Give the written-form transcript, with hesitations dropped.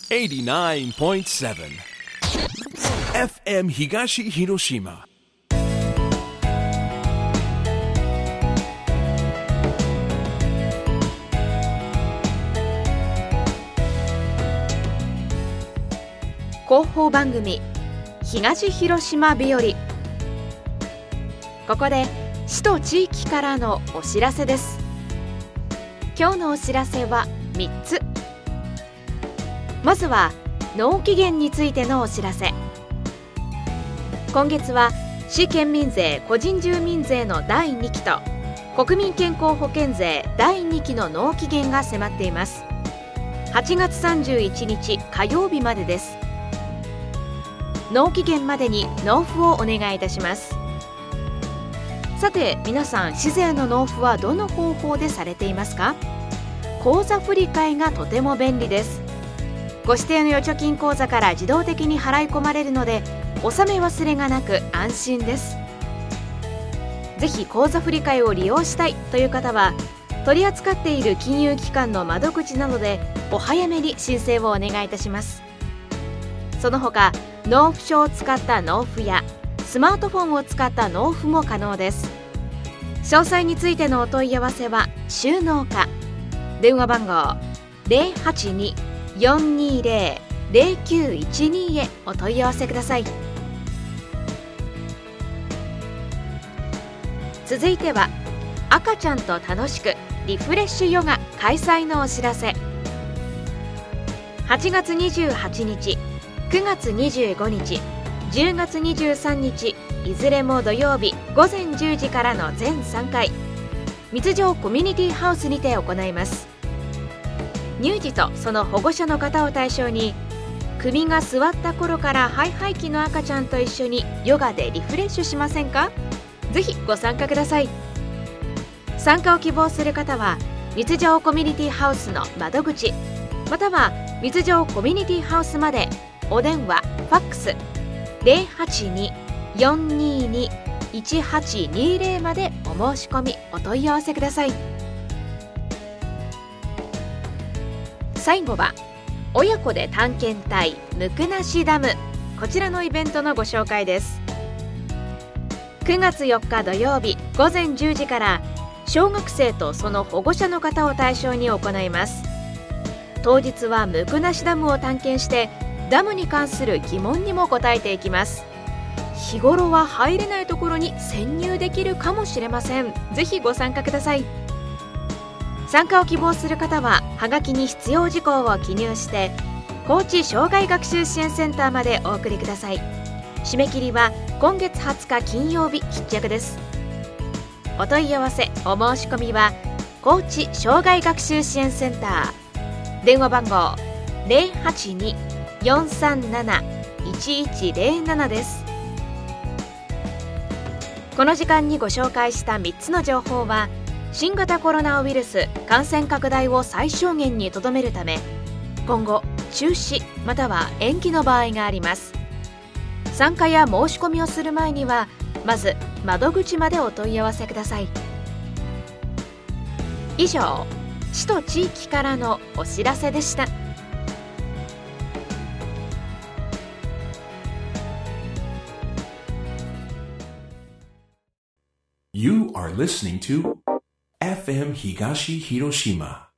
89.7 FM 東広島。 広報番組東広島日和。ここで市と地域からのお知らせです。今日のお知らせは3つ。まずは納期限についてのお知らせ。今月は市県民税個人住民税の第2期と国民健康保険税第2期の納期限が迫っています。8月31日火曜日までです。納期限までに納付をお願いいたします。さて皆さん、市税の納付はどの方法でされていますか？口座振替がとても便利です。ご指定の預貯金口座から自動的に払い込まれるので、納め忘れがなく安心です。ぜひ口座振替を利用したいという方は、取り扱っている金融機関の窓口などでお早めに申請をお願いいたします。その他、納付書を使った納付やスマートフォンを使った納付も可能です。詳細についてのお問い合わせは収納課電話番号 082-420-0912 へお問い合わせください。続いては赤ちゃんと楽しくリフレッシュヨガ開催のお知らせ。8月28日、9月25日、10月23日、いずれも土曜日午前10時からの全3回、密条コミュニティハウスにて行います。乳児とその保護者の方を対象に、首が座った頃からハイハイ期の赤ちゃんと一緒にヨガでリフレッシュしませんか？ぜひご参加ください。参加を希望する方は密条コミュニティハウスの窓口、または密条コミュニティハウスまでお電話、ファックス 082-422-1820 までお申し込み、お問い合わせください。最後は親子で探検隊むくなしダム、こちらのイベントのご紹介です。9月4日土曜日午前10時から小学生とその保護者の方を対象に行います。当日はむくなしダムを探検して、ダムに関する疑問にも答えていきます。日頃は入れないところに潜入できるかもしれません。ぜひご参加ください。参加を希望する方ははがきに必要事項を記入して高知障害学習支援センターまでお送りください。締め切りは今月20日金曜日必着です。お問い合わせお申し込みは高知障害学習支援センター電話番号 082-437-1107 です。この時間にご紹介した3つの情報は、新型コロナウイルス感染拡大を最小限にとどめるため、今後中止または延期の場合があります。参加や申し込みをする前には、まず窓口までお問い合わせください。以上、市と地域からのお知らせでした。 You are listening to FM 東広島